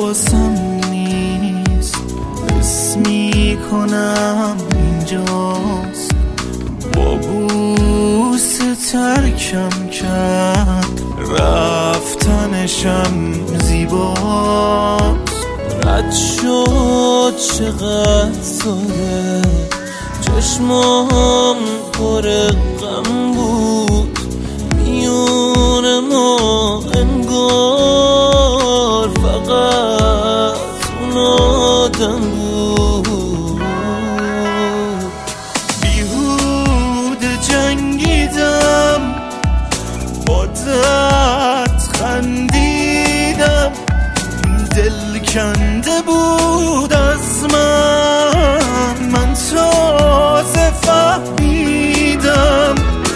حواسم نیست، حس میکنم اینجاست. با بوس ترکم کرد، رفتنشم زیباست. رد شد چقدر ساده، چشمام پر غم بود. میون ما انگار فقط اون آدم بود. بیهوده جنگیدم، با درد خندیدم. دل کنده بود از من تازه فهمیدم.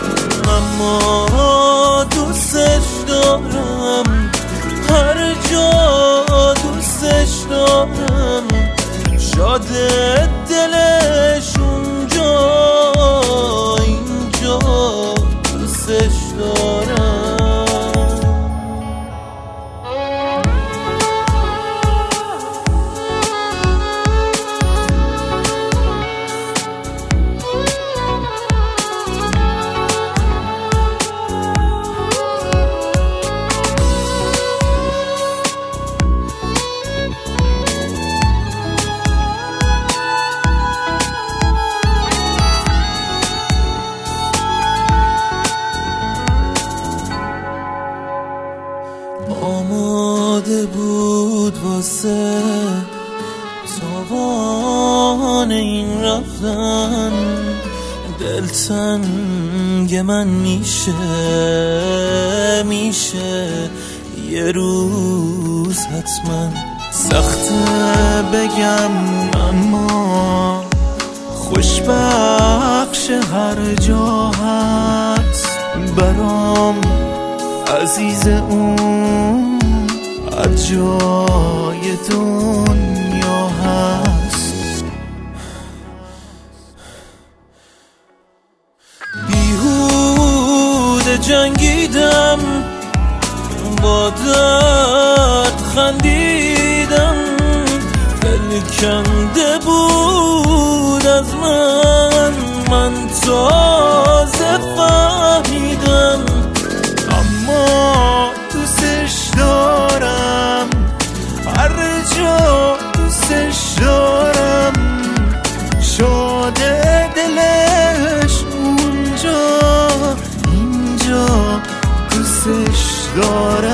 اما دوستش دارم، هر جا دوستش دارم. شاده دلش اونجا، اینجا دوستش دارم. آماده بود واسه تاوان این رفتن. دلتنگ من میشه یه روز حتما. سخته بگم اما خوشبخش هر جا هست برام. عزیز اون هر جای دنیا هست. بیهوده جنگیدم، با درد خندیدم. دل کنده بود از من تازه فهمیدم. اما دوستش دارم، هر جا دوستش دارم. شاده دلش اونجا، اینجا دوستش دارم.